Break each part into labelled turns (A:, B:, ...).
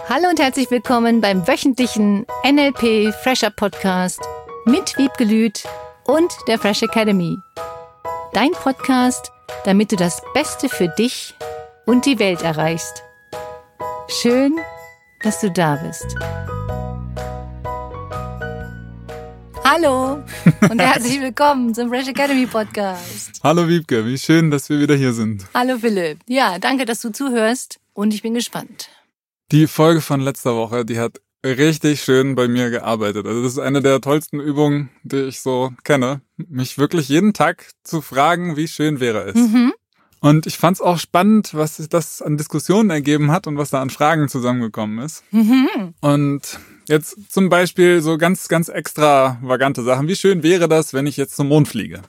A: Hallo und herzlich willkommen beim wöchentlichen NLP Fresher Podcast mit Wiebke Lüth und der Fresh Academy. Dein Podcast, damit du das Beste für dich und die Welt erreichst. Schön, dass du da bist. Hallo und herzlich willkommen zum Fresh Academy Podcast.
B: Hallo Wiebke, wie schön, dass wir wieder hier sind.
A: Hallo Philipp. Ja, danke, dass du zuhörst und ich bin gespannt.
B: Die Folge von letzter Woche, die hat richtig schön bei mir gearbeitet. Also das ist eine der tollsten Übungen, die ich so kenne. Mich wirklich jeden Tag zu fragen, wie schön wäre es. Und ich fand es auch spannend, was sich das an Diskussionen ergeben hat und was da an Fragen zusammengekommen ist. Und jetzt zum Beispiel so ganz, ganz extravagante Sachen. Wie schön wäre das, wenn ich jetzt zum Mond fliege?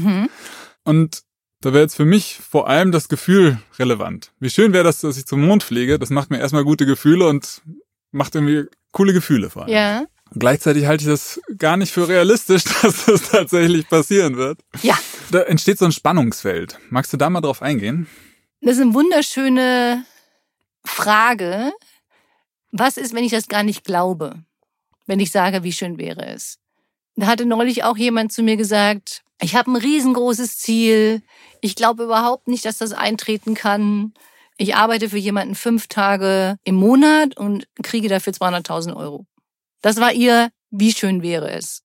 B: Und da wäre jetzt für mich vor allem das Gefühl relevant. Wie schön wäre das, dass ich zum Mond fliege? Das macht mir erstmal gute Gefühle und macht irgendwie coole Gefühle vor allem.
A: Ja.
B: Und gleichzeitig halte ich das gar nicht für realistisch, dass das tatsächlich passieren wird.
A: Ja.
B: Da entsteht so ein Spannungsfeld. Magst du da mal drauf eingehen?
A: Das ist eine wunderschöne Frage. Was ist, wenn ich das gar nicht glaube? Wenn ich sage, wie schön wäre es? Da hatte neulich auch jemand zu mir gesagt, ich habe ein riesengroßes Ziel. Ich glaube überhaupt nicht, dass das eintreten kann. Ich arbeite für jemanden 5 Tage im Monat und kriege dafür 200.000 €. Das war ihr, wie schön wäre es.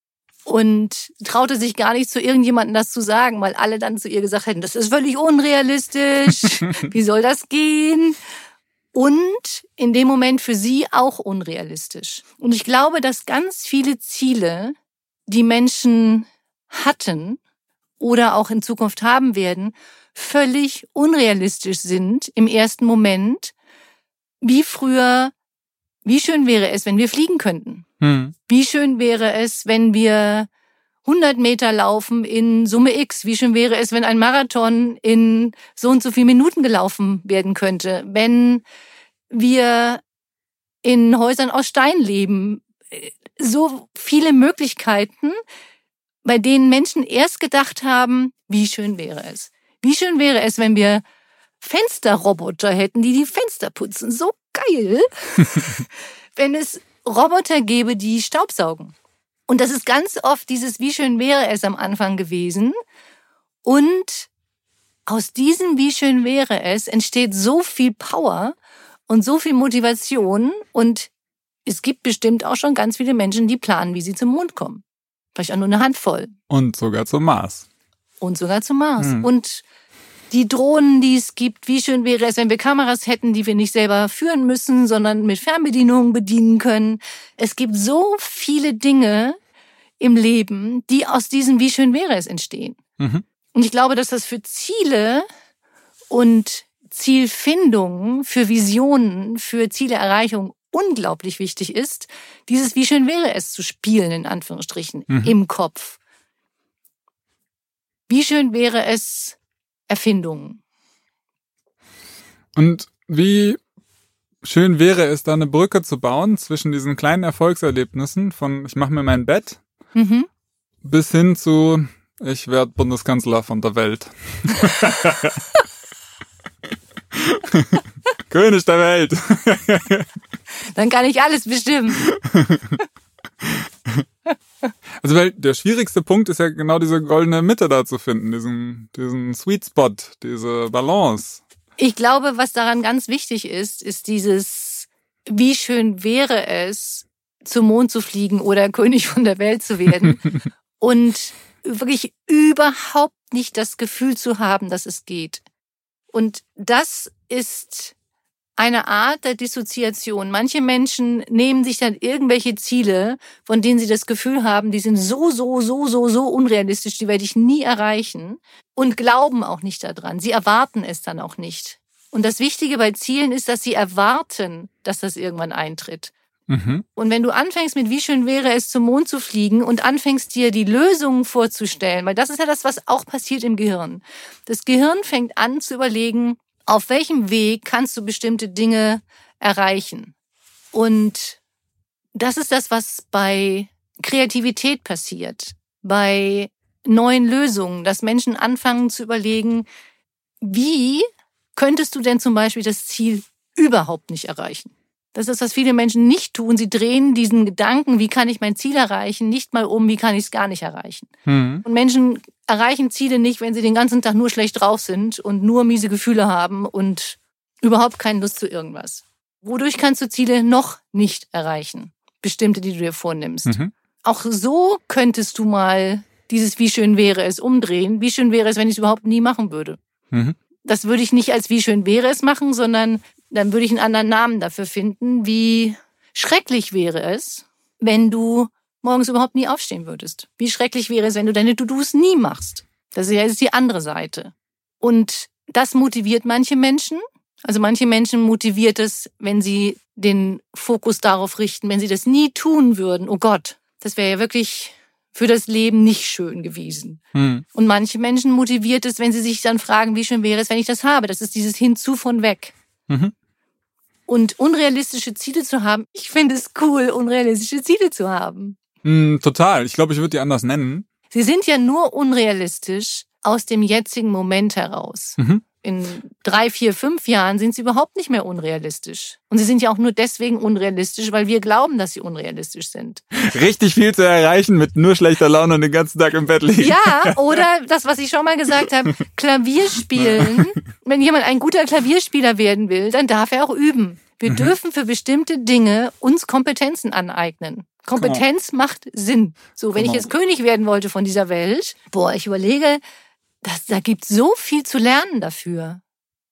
A: Und traute sich gar nicht zu irgendjemandem das zu sagen, weil alle dann zu ihr gesagt hätten, das ist völlig unrealistisch. Wie soll das gehen? Und in dem Moment für sie auch unrealistisch. Und ich glaube, dass ganz viele Ziele, die Menschen hatten oder auch in Zukunft haben werden, völlig unrealistisch sind im ersten Moment. Wie früher, wie schön wäre es, wenn wir fliegen könnten? Wie schön wäre es, wenn wir 100 Meter laufen in Summe X? Wie schön wäre es, wenn ein Marathon in so und so viel Minuten gelaufen werden könnte? Wenn wir in Häusern aus Stein leben? So viele Möglichkeiten, bei denen Menschen erst gedacht haben, wie schön wäre es. Wie schön wäre es, wenn wir Fensterroboter hätten, die Fenster putzen. So geil. Wenn es Roboter gäbe, die Staubsaugen. Und das ist ganz oft dieses, wie schön wäre es am Anfang gewesen. Und aus diesem, wie schön wäre es, entsteht so viel Power und so viel Motivation. Und es gibt bestimmt auch schon ganz viele Menschen, die planen, wie sie zum Mond kommen. Vielleicht auch nur eine Handvoll.
B: Und sogar zum Mars.
A: Und die Drohnen, die es gibt, wie schön wäre es, wenn wir Kameras hätten, die wir nicht selber führen müssen, sondern mit Fernbedienungen bedienen können. Es gibt so viele Dinge im Leben, die aus diesem wie schön wäre es entstehen. Und ich glaube, dass das für Ziele und Zielfindung, für Visionen, für Zielerreichung unglaublich wichtig ist, dieses wie schön wäre es zu spielen, in Anführungsstrichen, im Kopf. Wie schön wäre es, Erfindungen.
B: Und wie schön wäre es, da eine Brücke zu bauen zwischen diesen kleinen Erfolgserlebnissen von ich mache mir mein Bett bis hin zu ich werde Bundeskanzler von der Welt. König der Welt.
A: Dann kann ich alles bestimmen.
B: Also weil der schwierigste Punkt ist ja genau diese goldene Mitte da zu finden, diesen Sweet Spot, diese Balance.
A: Ich glaube, was daran ganz wichtig ist dieses, wie schön wäre es, zum Mond zu fliegen oder König von der Welt zu werden und wirklich überhaupt nicht das Gefühl zu haben, dass es geht. Und das ist eine Art der Dissoziation. Manche Menschen nehmen sich dann irgendwelche Ziele, von denen sie das Gefühl haben, die sind so unrealistisch, die werde ich nie erreichen und glauben auch nicht daran. Sie erwarten es dann auch nicht. Und das Wichtige bei Zielen ist, dass sie erwarten, dass das irgendwann eintritt. Und wenn du anfängst mit wie schön wäre es, zum Mond zu fliegen und anfängst dir die Lösungen vorzustellen, weil das ist ja das, was auch passiert im Gehirn. Das Gehirn fängt an zu überlegen, auf welchem Weg kannst du bestimmte Dinge erreichen. Und das ist das, was bei Kreativität passiert, bei neuen Lösungen, dass Menschen anfangen zu überlegen, wie könntest du denn zum Beispiel das Ziel überhaupt nicht erreichen? Das ist, was viele Menschen nicht tun. Sie drehen diesen Gedanken, wie kann ich mein Ziel erreichen, nicht mal um, wie kann ich es gar nicht erreichen. Und Menschen erreichen Ziele nicht, wenn sie den ganzen Tag nur schlecht drauf sind und nur miese Gefühle haben und überhaupt keine Lust zu irgendwas. Wodurch kannst du Ziele noch nicht erreichen? Bestimmte, die du dir vornimmst. Auch so könntest du mal dieses wie schön wäre es umdrehen. Wie schön wäre es, wenn ich es überhaupt nie machen würde. Das würde ich nicht als wie schön wäre es machen, sondern dann würde ich einen anderen Namen dafür finden. Wie schrecklich wäre es, wenn du morgens überhaupt nie aufstehen würdest. Wie schrecklich wäre es, wenn du deine To-Dos nie machst. Das ist ja jetzt die andere Seite. Und das motiviert manche Menschen. Also manche Menschen motiviert es, wenn sie den Fokus darauf richten, wenn sie das nie tun würden. Oh Gott, das wäre ja wirklich für das Leben nicht schön gewesen. Und manche Menschen motiviert es, wenn sie sich dann fragen, wie schön wäre es, wenn ich das habe. Das ist dieses Hinzu von weg. Und unrealistische Ziele zu haben, ich finde es cool, unrealistische Ziele zu haben.
B: Total. Ich glaube, ich würde die anders nennen.
A: Sie sind ja nur unrealistisch aus dem jetzigen Moment heraus. In 3, 4, 5 Jahren sind sie überhaupt nicht mehr unrealistisch. Und sie sind ja auch nur deswegen unrealistisch, weil wir glauben, dass sie unrealistisch sind.
B: Richtig viel zu erreichen mit nur schlechter Laune und den ganzen Tag im Bett liegen.
A: Ja, oder das, was ich schon mal gesagt habe, Klavier spielen. Wenn jemand ein guter Klavierspieler werden will, dann darf er auch üben. Wir dürfen für bestimmte Dinge uns Kompetenzen aneignen. Kompetenz macht Sinn. So, wenn ich jetzt König werden wollte von dieser Welt, ich überlege, da gibt es so viel zu lernen dafür.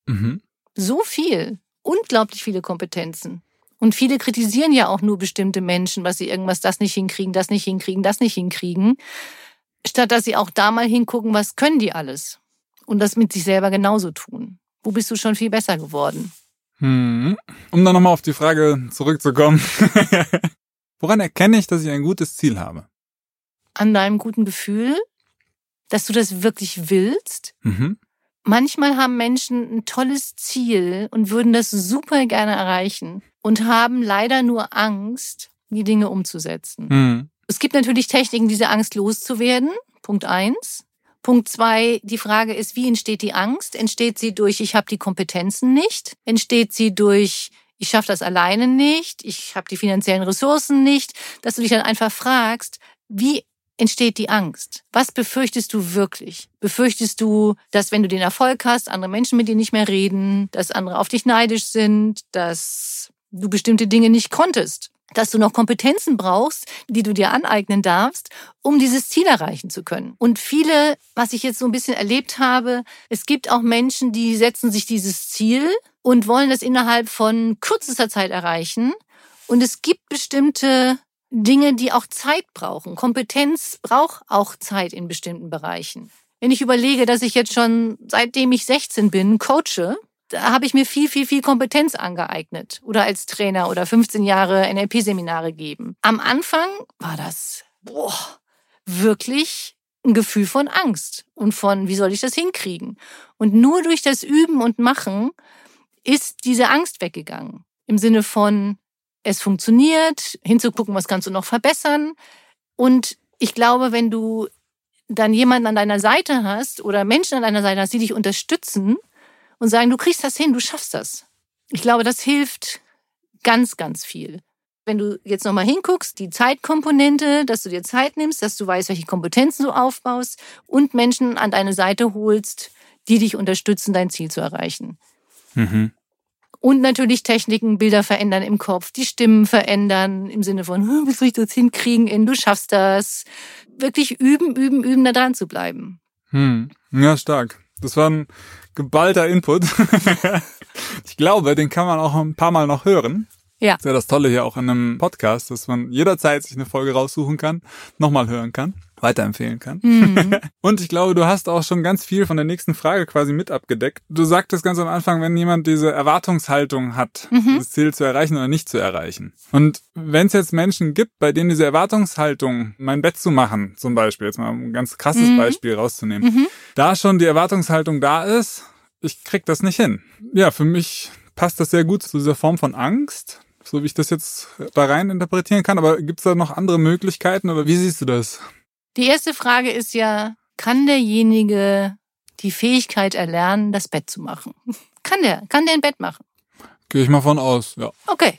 A: So viel. Unglaublich viele Kompetenzen. Und viele kritisieren ja auch nur bestimmte Menschen, was sie irgendwas das nicht hinkriegen, das nicht hinkriegen, das nicht hinkriegen. Statt dass sie auch da mal hingucken, was können die alles? Und das mit sich selber genauso tun. Wo bist du schon viel besser geworden?
B: Um dann nochmal auf die Frage zurückzukommen. Woran erkenne ich, dass ich ein gutes Ziel habe?
A: An deinem guten Gefühl, dass du das wirklich willst. Manchmal haben Menschen ein tolles Ziel und würden das super gerne erreichen und haben leider nur Angst, die Dinge umzusetzen. Es gibt natürlich Techniken, diese Angst loszuwerden. Punkt 1. Punkt 2, die Frage ist, wie entsteht die Angst? Entsteht sie durch, ich habe die Kompetenzen nicht? Entsteht sie durch, ich schaffe das alleine nicht? Ich habe die finanziellen Ressourcen nicht? Dass du dich dann einfach fragst, wie entsteht die Angst? Was befürchtest du wirklich? Befürchtest du, dass wenn du den Erfolg hast, andere Menschen mit dir nicht mehr reden, dass andere auf dich neidisch sind, dass du bestimmte Dinge nicht konntest, dass du noch Kompetenzen brauchst, die du dir aneignen darfst, um dieses Ziel erreichen zu können? Und viele, was ich jetzt so ein bisschen erlebt habe, es gibt auch Menschen, die setzen sich dieses Ziel und wollen das innerhalb von kürzester Zeit erreichen. Und es gibt bestimmte Dinge, die auch Zeit brauchen. Kompetenz braucht auch Zeit in bestimmten Bereichen. Wenn ich überlege, dass ich jetzt schon seitdem ich 16 bin coache, da habe ich mir viel Kompetenz angeeignet. Oder als Trainer oder 15 Jahre NLP-Seminare geben. Am Anfang war das wirklich ein Gefühl von Angst und von, wie soll ich das hinkriegen? Und nur durch das Üben und Machen ist diese Angst weggegangen. Im Sinne von, es funktioniert, hinzugucken, was kannst du noch verbessern. Und ich glaube, wenn du dann jemanden an deiner Seite hast oder Menschen an deiner Seite hast, die dich unterstützen und sagen, du kriegst das hin, du schaffst das. Ich glaube, das hilft ganz, ganz viel. Wenn du jetzt nochmal hinguckst, die Zeitkomponente, dass du dir Zeit nimmst, dass du weißt, welche Kompetenzen du aufbaust und Menschen an deine Seite holst, die dich unterstützen, dein Ziel zu erreichen. Und natürlich Techniken, Bilder verändern im Kopf, die Stimmen verändern im Sinne von, wie soll ich das hinkriegen, du schaffst das. Wirklich üben, da dran zu bleiben.
B: Ja, stark. Das war ein geballter Input. Ich glaube, den kann man auch ein paar Mal noch hören.
A: Ja.
B: Das ist ja das Tolle hier auch in einem Podcast, dass man jederzeit sich eine Folge raussuchen kann, nochmal hören kann, weiterempfehlen kann. Und ich glaube, du hast auch schon ganz viel von der nächsten Frage quasi mit abgedeckt. Du sagtest ganz am Anfang, wenn jemand diese Erwartungshaltung hat, das Ziel zu erreichen oder nicht zu erreichen. Und wenn es jetzt Menschen gibt, bei denen diese Erwartungshaltung, mein Bett zu machen, zum Beispiel, jetzt mal ein ganz krasses Beispiel rauszunehmen, da schon die Erwartungshaltung da ist, ich krieg das nicht hin. Ja, für mich passt das sehr gut zu dieser Form von Angst, so wie ich das jetzt da rein interpretieren kann. Aber gibt es da noch andere Möglichkeiten oder wie siehst du das?
A: Die erste Frage ist ja, kann derjenige die Fähigkeit erlernen, das Bett zu machen? Kann der ein Bett machen?
B: Gehe ich mal von aus, ja.
A: Okay,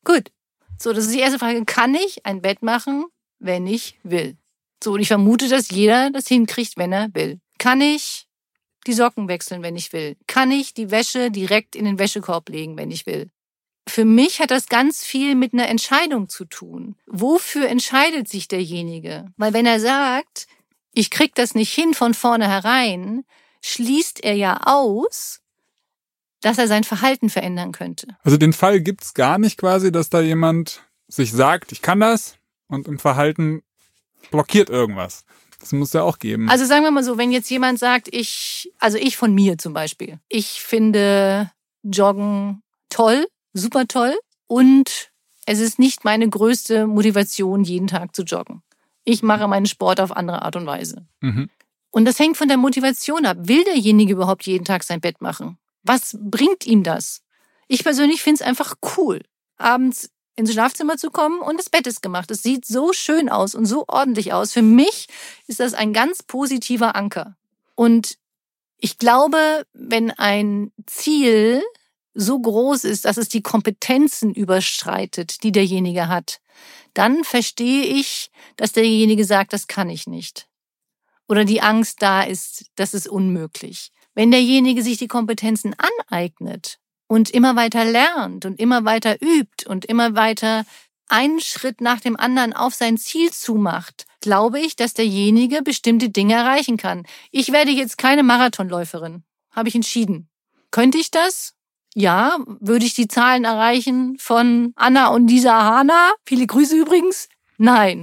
A: Gut. So, das ist die erste Frage. Kann ich ein Bett machen, wenn ich will? So, und ich vermute, dass jeder das hinkriegt, wenn er will. Kann ich die Socken wechseln, wenn ich will? Kann ich die Wäsche direkt in den Wäschekorb legen, wenn ich will? Für mich hat das ganz viel mit einer Entscheidung zu tun. Wofür entscheidet sich derjenige? Weil wenn er sagt, ich krieg das nicht hin von vornherein, schließt er ja aus, dass er sein Verhalten verändern könnte.
B: Also den Fall gibt's gar nicht quasi, dass da jemand sich sagt, ich kann das und im Verhalten blockiert irgendwas. Das muss ja auch geben.
A: Also sagen wir mal so, wenn jetzt jemand sagt, ich von mir zum Beispiel, ich finde Joggen toll, super toll und es ist nicht meine größte Motivation, jeden Tag zu joggen. Ich mache meinen Sport auf andere Art und Weise.
B: Mhm.
A: Und das hängt von der Motivation ab. Will derjenige überhaupt jeden Tag sein Bett machen? Was bringt ihm das? Ich persönlich finde es einfach cool, abends ins Schlafzimmer zu kommen und das Bett ist gemacht. Es sieht so schön aus und so ordentlich aus. Für mich ist das ein ganz positiver Anker. Und ich glaube, wenn ein Ziel so groß ist, dass es die Kompetenzen überschreitet, die derjenige hat, dann verstehe ich, dass derjenige sagt, das kann ich nicht. Oder die Angst da ist, das ist unmöglich. Wenn derjenige sich die Kompetenzen aneignet und immer weiter lernt und immer weiter übt und immer weiter einen Schritt nach dem anderen auf sein Ziel zumacht, glaube ich, dass derjenige bestimmte Dinge erreichen kann. Ich werde jetzt keine Marathonläuferin, habe ich entschieden. Könnte ich das? Ja. Würde ich die Zahlen erreichen von Anna und Lisa Hana? Viele Grüße übrigens. Nein.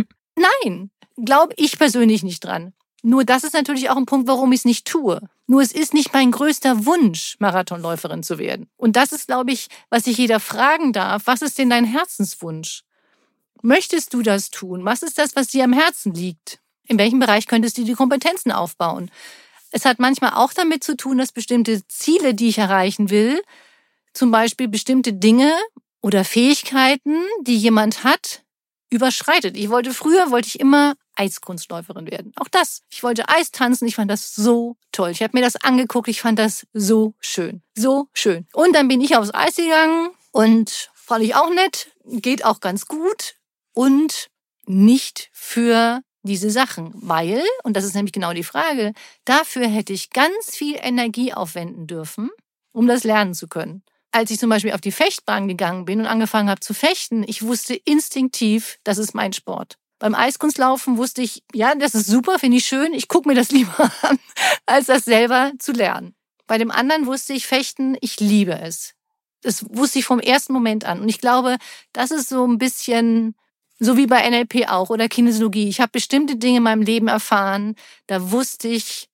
A: Nein, glaube ich persönlich nicht dran. Nur das ist natürlich auch ein Punkt, warum ich es nicht tue. Nur es ist nicht mein größter Wunsch, Marathonläuferin zu werden. Und das ist, glaube ich, was sich jeder fragen darf. Was ist denn dein Herzenswunsch? Möchtest du das tun? Was ist das, was dir am Herzen liegt? In welchem Bereich könntest du die Kompetenzen aufbauen? Es hat manchmal auch damit zu tun, dass bestimmte Ziele, die ich erreichen will, zum Beispiel bestimmte Dinge oder Fähigkeiten, die jemand hat, überschreitet. Früher wollte ich immer Eiskunstläuferin werden. Auch das. Ich wollte Eis tanzen. Ich fand das so toll. Ich habe mir das angeguckt. Ich fand das so schön. So schön. Und dann bin ich aufs Eis gegangen und fand ich auch nett. Geht auch ganz gut. Und nicht für diese Sachen. Weil, und das ist nämlich genau die Frage, dafür hätte ich ganz viel Energie aufwenden dürfen, um das lernen zu können. Als ich zum Beispiel auf die Fechtbahn gegangen bin und angefangen habe zu fechten, ich wusste instinktiv, das ist mein Sport. Beim Eiskunstlaufen wusste ich, ja, das ist super, finde ich schön, ich gucke mir das lieber an, als das selber zu lernen. Bei dem anderen wusste ich, Fechten, ich liebe es. Das wusste ich vom ersten Moment an. Und ich glaube, das ist so ein bisschen, so wie bei NLP auch oder Kinesiologie. Ich habe bestimmte Dinge in meinem Leben erfahren, da wusste ich,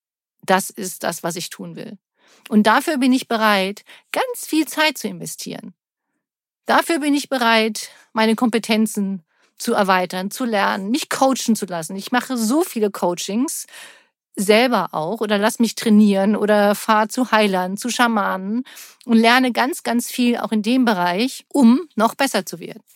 A: das ist das, was ich tun will. Und dafür bin ich bereit, ganz viel Zeit zu investieren. Dafür bin ich bereit, meine Kompetenzen zu erweitern, zu lernen, mich coachen zu lassen. Ich mache so viele Coachings, selber auch, oder lass mich trainieren oder fahre zu Heilern, zu Schamanen und lerne ganz, ganz viel auch in dem Bereich, um noch besser zu werden.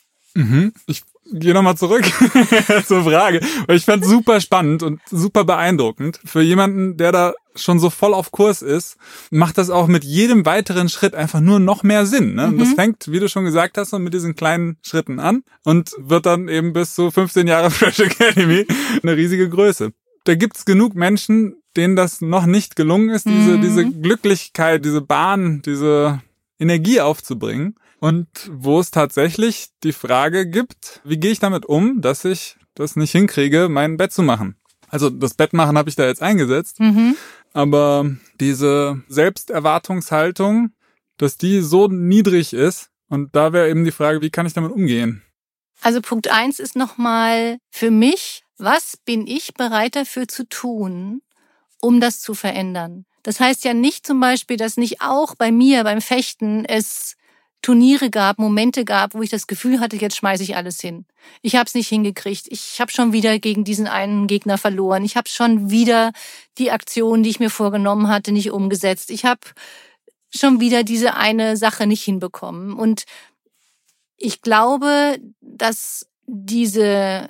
B: Ich gehe nochmal zurück zur Frage, weil ich fand es super spannend und super beeindruckend. Für jemanden, der da schon so voll auf Kurs ist, macht das auch mit jedem weiteren Schritt einfach nur noch mehr Sinn. Ne? Und das fängt, wie du schon gesagt hast, mit diesen kleinen Schritten an und wird dann eben bis zu 15 Jahre Fresh Academy eine riesige Größe. Da gibt's genug Menschen, denen das noch nicht gelungen ist, diese Glücklichkeit, diese Bahn, diese Energie aufzubringen. Und wo es tatsächlich die Frage gibt, wie gehe ich damit um, dass ich das nicht hinkriege, mein Bett zu machen? Also das Bett machen habe ich da jetzt eingesetzt, aber diese Selbsterwartungshaltung, dass die so niedrig ist, und da wäre eben die Frage, wie kann ich damit umgehen?
A: Also Punkt 1 ist nochmal für mich, was bin ich bereit dafür zu tun, um das zu verändern? Das heißt ja nicht zum Beispiel, dass nicht auch bei mir beim Fechten es Turniere gab, Momente gab, wo ich das Gefühl hatte, jetzt schmeiße ich alles hin. Ich habe es nicht hingekriegt. Ich habe schon wieder gegen diesen einen Gegner verloren. Ich habe schon wieder die Aktion, die ich mir vorgenommen hatte, nicht umgesetzt. Ich habe schon wieder diese eine Sache nicht hinbekommen. Und ich glaube, dass diese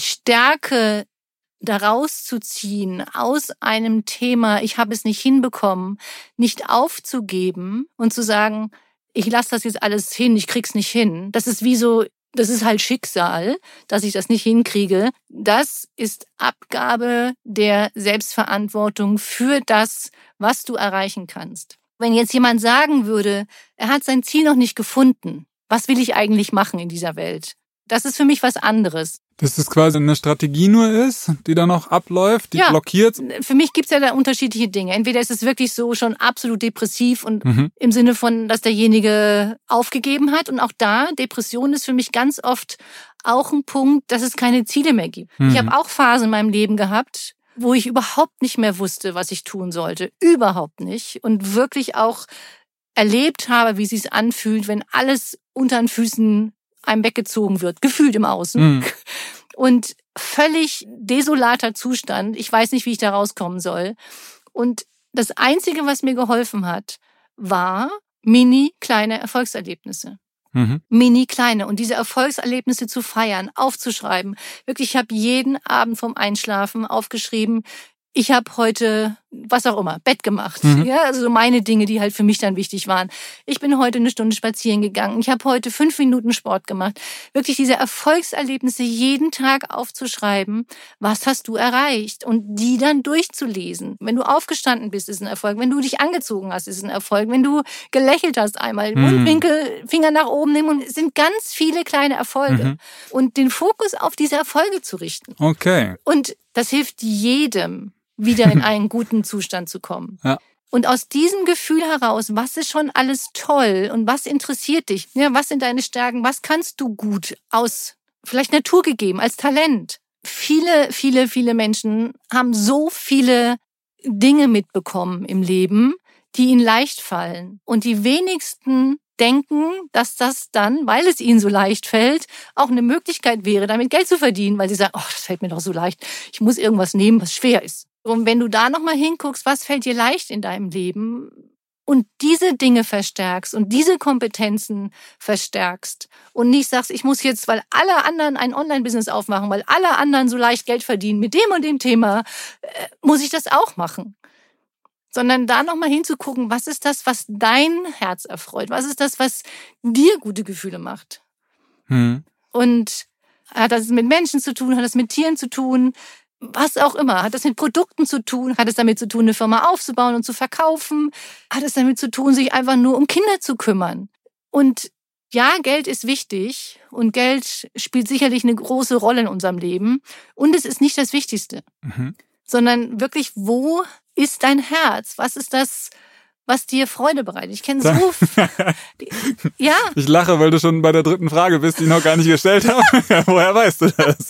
A: Stärke daraus zu ziehen, aus einem Thema, ich habe es nicht hinbekommen, nicht aufzugeben und zu sagen, ich lasse das jetzt alles hin, ich krieg's nicht hin. Das ist wie so, das ist halt Schicksal, dass ich das nicht hinkriege. Das ist Abgabe der Selbstverantwortung für das, was du erreichen kannst. Wenn jetzt jemand sagen würde, er hat sein Ziel noch nicht gefunden, was will ich eigentlich machen in dieser Welt? Das ist für mich was anderes.
B: Dass das quasi eine Strategie nur ist, die dann noch abläuft, die blockiert?
A: Für mich gibt's ja da unterschiedliche Dinge. Entweder ist es wirklich so schon absolut depressiv und im Sinne von, dass derjenige aufgegeben hat. Und auch da, Depression ist für mich ganz oft auch ein Punkt, dass es keine Ziele mehr gibt. Ich habe auch Phasen in meinem Leben gehabt, wo ich überhaupt nicht mehr wusste, was ich tun sollte. Überhaupt nicht. Und wirklich auch erlebt habe, wie es sich anfühlt, wenn alles unter den Füßen einem weggezogen wird, gefühlt im Außen. Und völlig desolater Zustand. Ich weiß nicht, wie ich da rauskommen soll. Und das Einzige, was mir geholfen hat, war kleine Erfolgserlebnisse. Kleine. Und diese Erfolgserlebnisse zu feiern, aufzuschreiben. Wirklich, ich habe jeden Abend vorm Einschlafen aufgeschrieben, ich habe heute, was auch immer, Bett gemacht. Ja, also meine Dinge, die halt für mich dann wichtig waren. Ich bin heute 1 Stunde spazieren gegangen. Ich habe heute 5 Minuten Sport gemacht. Wirklich diese Erfolgserlebnisse jeden Tag aufzuschreiben. Was hast du erreicht? Und die dann durchzulesen. Wenn du aufgestanden bist, ist ein Erfolg. Wenn du dich angezogen hast, ist ein Erfolg. Wenn du gelächelt hast einmal, Mundwinkel, Finger nach oben nehmen. Und es sind ganz viele kleine Erfolge. Und den Fokus auf diese Erfolge zu richten.
B: Okay.
A: Und das hilft jedem, wieder in einen guten Zustand zu kommen.
B: Ja.
A: Und aus diesem Gefühl heraus, was ist schon alles toll und was interessiert dich? Ja, was sind deine Stärken? Was kannst du gut aus vielleicht Natur gegeben, als Talent? Viele Menschen haben so viele Dinge mitbekommen im Leben, die ihnen leicht fallen. Und die wenigsten denken, dass das dann, weil es ihnen so leicht fällt, auch eine Möglichkeit wäre, damit Geld zu verdienen, weil sie sagen, oh, das fällt mir doch so leicht, ich muss irgendwas nehmen, was schwer ist. Und wenn du da nochmal hinguckst, was fällt dir leicht in deinem Leben und diese Dinge verstärkst und diese Kompetenzen verstärkst und nicht sagst, ich muss jetzt, weil alle anderen ein Online-Business aufmachen, weil alle anderen so leicht Geld verdienen mit dem und dem Thema, muss ich das auch machen. Sondern da nochmal hinzugucken, was ist das, was dein Herz erfreut? Was ist das, was dir gute Gefühle macht? Und hat das mit Menschen zu tun? Hat das mit Tieren zu tun? Was auch immer. Hat das mit Produkten zu tun? Hat es damit zu tun, eine Firma aufzubauen und zu verkaufen? Hat es damit zu tun, sich einfach nur um Kinder zu kümmern? Und ja, Geld ist wichtig und Geld spielt sicherlich eine große Rolle in unserem Leben. Und es ist nicht das Wichtigste, sondern wirklich, wo ist dein Herz? Was ist das, was dir Freude bereitet? Ich kenne so ja.
B: Ich lache, weil du schon bei der 3. Frage bist, die ich noch gar nicht gestellt habe. Woher weißt du das?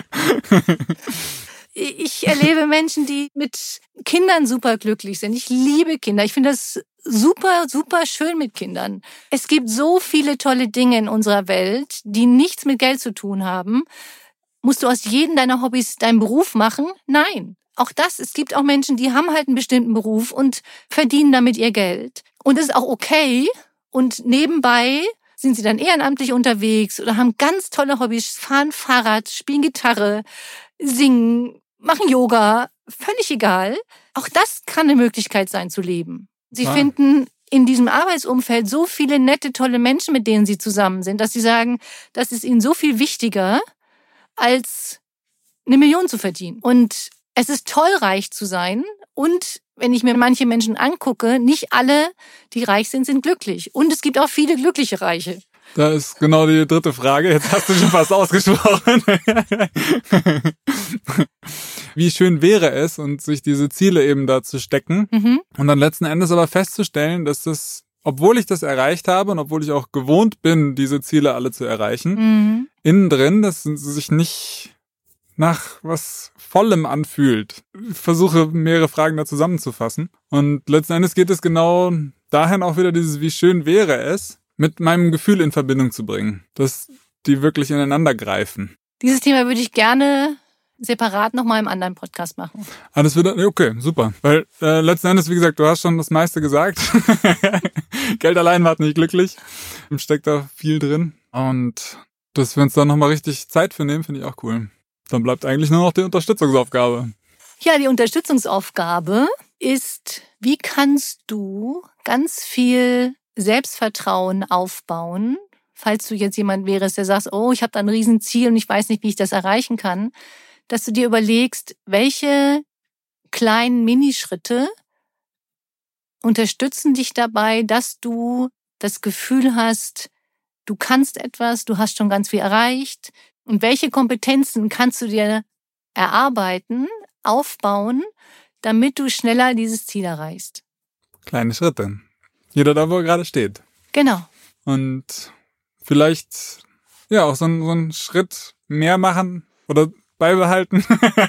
A: Ich erlebe Menschen, die mit Kindern super glücklich sind. Ich liebe Kinder. Ich finde das super, super schön mit Kindern. Es gibt so viele tolle Dinge in unserer Welt, die nichts mit Geld zu tun haben. Musst du aus jedem deiner Hobbys deinen Beruf machen? Nein. Auch das, es gibt auch Menschen, die haben halt einen bestimmten Beruf und verdienen damit ihr Geld. Und das ist auch okay. Und nebenbei sind sie dann ehrenamtlich unterwegs oder haben ganz tolle Hobbys, fahren Fahrrad, spielen Gitarre, singen, machen Yoga, völlig egal. Auch das kann eine Möglichkeit sein zu leben. Sie finden in diesem Arbeitsumfeld so viele nette, tolle Menschen, mit denen sie zusammen sind, dass sie sagen, das ist ihnen so viel wichtiger, als 1 Million zu verdienen. Und es ist toll, reich zu sein. Und wenn ich mir manche Menschen angucke, nicht alle, die reich sind, sind glücklich. Und es gibt auch viele glückliche Reiche.
B: Da ist genau die 3. Frage. Jetzt hast du schon fast ausgesprochen. Wie schön wäre es, und sich diese Ziele eben da zu stecken und dann letzten Endes aber festzustellen, dass das, obwohl ich das erreicht habe und obwohl ich auch gewohnt bin, diese Ziele alle zu erreichen, innen drin, dass es sich nicht nach was Vollem anfühlt. Ich versuche, mehrere Fragen da zusammenzufassen. Und letzten Endes geht es genau dahin auch wieder dieses, wie schön wäre es, mit meinem Gefühl in Verbindung zu bringen, dass die wirklich ineinander greifen.
A: Dieses Thema würde ich gerne separat nochmal im anderen Podcast machen.
B: Ah, das wird, okay, super. Weil letzten Endes, wie gesagt, du hast schon das meiste gesagt. Geld allein macht nicht glücklich. Steckt da viel drin. Und dass wir uns da nochmal richtig Zeit für nehmen, finde ich auch cool. Dann bleibt eigentlich nur noch die Unterstützungsaufgabe.
A: Ja, die Unterstützungsaufgabe ist, wie kannst du ganz viel Selbstvertrauen aufbauen, falls du jetzt jemand wärst, der sagt, oh, ich habe da ein Riesenziel und ich weiß nicht, wie ich das erreichen kann, dass du dir überlegst, welche kleinen Minischritte unterstützen dich dabei, dass du das Gefühl hast, du kannst etwas, du hast schon ganz viel erreicht. Und welche Kompetenzen kannst du dir erarbeiten, aufbauen, damit du schneller dieses Ziel erreichst?
B: Kleine Schritte. Jeder da, wo er gerade steht.
A: Genau.
B: Und vielleicht ja auch so einen Schritt mehr machen oder beibehalten.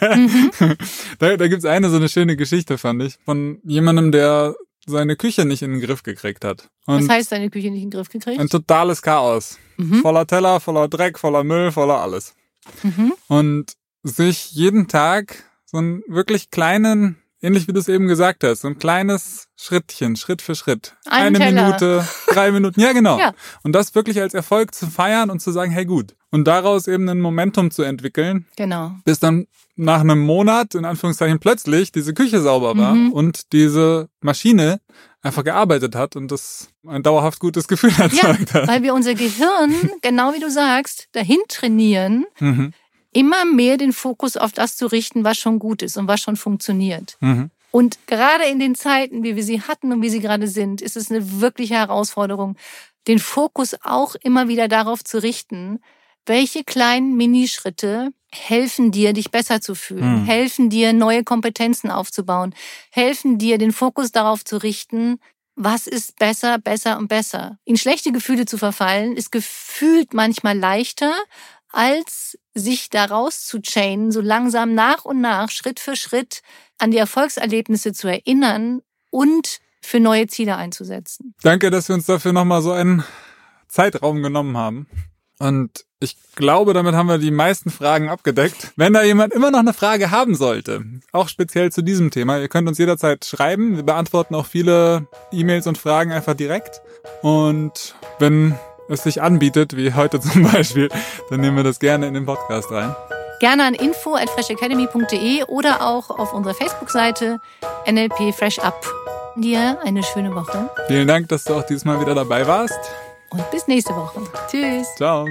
B: Da gibt's so eine schöne Geschichte, fand ich, von jemandem, der seine Küche nicht in den Griff gekriegt hat. Und
A: was heißt seine Küche nicht in den Griff gekriegt?
B: Ein totales Chaos. Voller Teller, voller Dreck, voller Müll, voller alles. Und sich jeden Tag so einen wirklich kleinen, ähnlich wie du es eben gesagt hast, so ein kleines Schrittchen, Schritt für Schritt. Eine Minute, 3 Minuten, ja genau. Ja. Und das wirklich als Erfolg zu feiern und zu sagen, hey gut. Und daraus eben ein Momentum zu entwickeln.
A: Genau.
B: Bis dann nach einem Monat, in Anführungszeichen, plötzlich diese Küche sauber war und diese Maschine einfach gearbeitet hat und das ein dauerhaft gutes Gefühl erzeugt hat.
A: Weil wir unser Gehirn, genau wie du sagst, dahin trainieren, immer mehr den Fokus auf das zu richten, was schon gut ist und was schon funktioniert. Und gerade in den Zeiten, wie wir sie hatten und wie sie gerade sind, ist es eine wirkliche Herausforderung, den Fokus auch immer wieder darauf zu richten, welche kleinen Minischritte helfen dir, dich besser zu fühlen, helfen dir, neue Kompetenzen aufzubauen, helfen dir, den Fokus darauf zu richten, was ist besser, besser und besser. In schlechte Gefühle zu verfallen, ist gefühlt manchmal leichter, als sich daraus zu chainen, so langsam nach und nach, Schritt für Schritt an die Erfolgserlebnisse zu erinnern und für neue Ziele einzusetzen.
B: Danke, dass wir uns dafür nochmal so einen Zeitraum genommen haben. Und ich glaube, damit haben wir die meisten Fragen abgedeckt. Wenn da jemand immer noch eine Frage haben sollte, auch speziell zu diesem Thema, ihr könnt uns jederzeit schreiben. Wir beantworten auch viele E-Mails und Fragen einfach direkt. Und wenn es sich anbietet, wie heute zum Beispiel, dann nehmen wir das gerne in den Podcast rein.
A: Gerne an info@freshacademy.de oder auch auf unserer Facebook-Seite NLP Fresh Up. Dir eine schöne Woche.
B: Vielen Dank, dass du auch dieses Mal wieder dabei warst.
A: Und bis nächste Woche. Tschüss.
B: Ciao.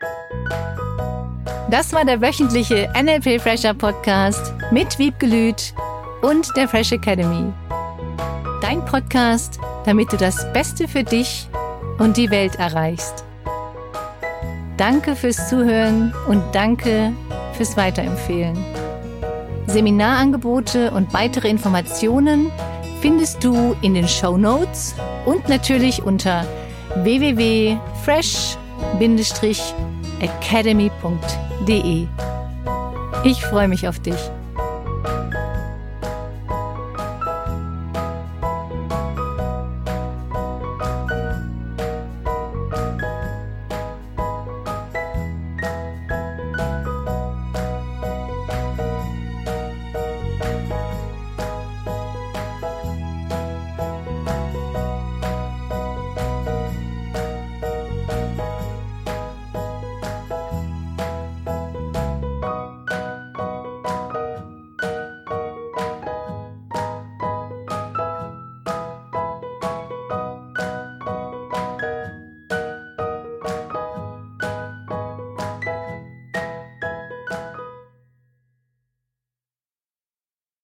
A: Das war der wöchentliche NLP Fresher Podcast mit Wiebke Lüth und der Fresh Academy. Dein Podcast, damit du das Beste für dich und die Welt erreichst. Danke fürs Zuhören und danke fürs Weiterempfehlen. Seminarangebote und weitere Informationen findest du in den Shownotes und natürlich unter www.fresh-academy.de. Ich freue mich auf dich.